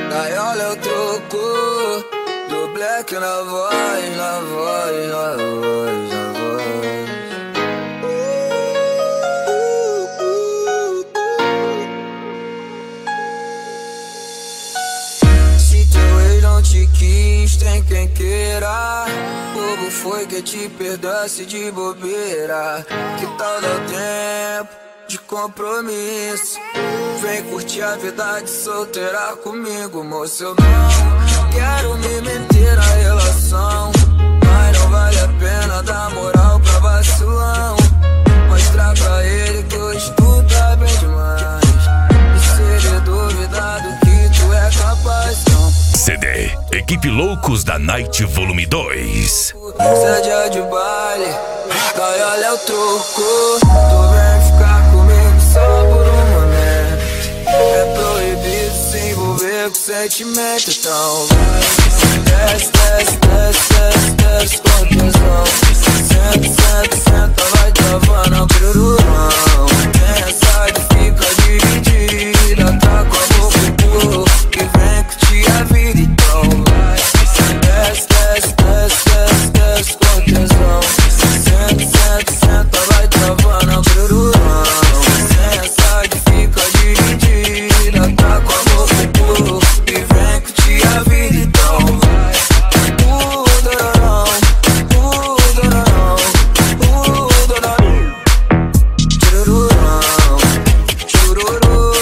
Gaiola é o troco do Black na voz, na voz, na voz, na voz. Se teu ex não te quis, tem quem queira. Bobo foi que te perdoasse de bobeira. Que tal dar tempo de compromisso? Vem curtir a vida de solteira comigo, moço. Eu não quero me meter na relação, mas não vale a pena dar moral pra vacilão. Mostrar pra ele que hoje tu tá bem demais, e se ele duvidar do que tu é capaz, não. CD Equipe Loucos da Night Volume 2. Seja de baile, gaiola é o troco. Tu vem ficar comigo só por um momento. É proibido se envolver com sentimento. Então vai, desce, desce, desce, desce, desce com tesão. Senta, senta, senta, vai travando o pirurão. Tem essa de fica dividida, tá com a boca no pulo e vem curtir a vida. Então vai, desce, desce, desce, desce, desce com tesão. Senta, senta, senta, vai travando o pirurão. Tem essa de fica dividida, tá com a boca no pulo e vem curtir a vida. Então vai, dororão, dororão, dororão. Churururão, chururu,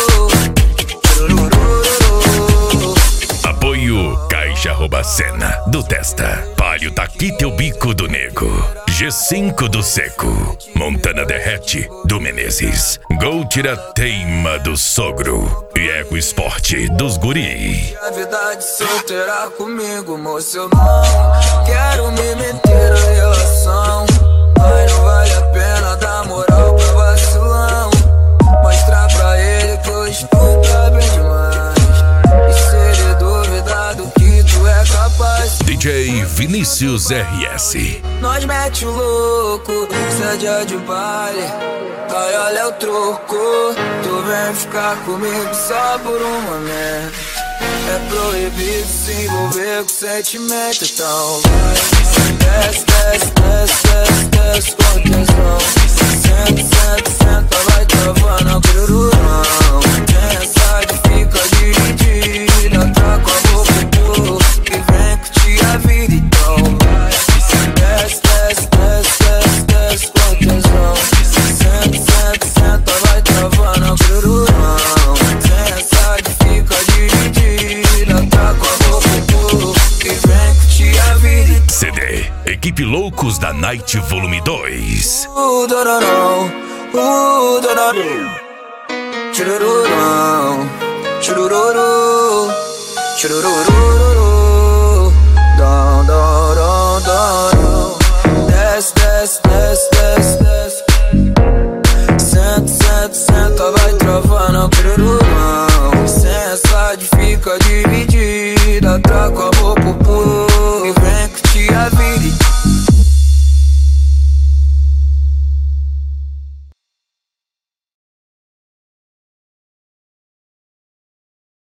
churururu. Apoio Caixa Cena do Testa, Palio Taqui Teu Bico do Nego, G5 do Seco, Montana Derrete do Menezes, Gol Tira Teima do Sogro e Eco Esporte dos Guri. A vida de solteira comigo, moço. Eu não quero me meter na relação, mas não vale a pena dar moral pra vacilão. Mostrar pra ele que hoje tu tá bem demais, e se ele duvidar do que tu é capaz. DJ Vinícius RS. Nós mete o louco, seja de baile, gaiola é o troco. Tu vem ficar comigo só por um momento. É proibido se envolver com sentimento. Então vai, desce, desce, desce, desce, desce com tesão. Senta, senta, senta, vai travando o pirurão. Tem essa de fica dividida, tá com a boca no pulo e vem curtir a vida. Então vai, desce, desce, desce, desce, desce com tesão. Senta, senta, senta, vai travando o pirurão. Tem essa de fica dividida, tá com a boca no pulo e vem curtir a vida. CD Equipe Loucos da Night Volume 2. Dororão, dororão. Churururão, churururu, churururu. Dom, dom, dom, dom. Desce, desce, desce, desce, desce.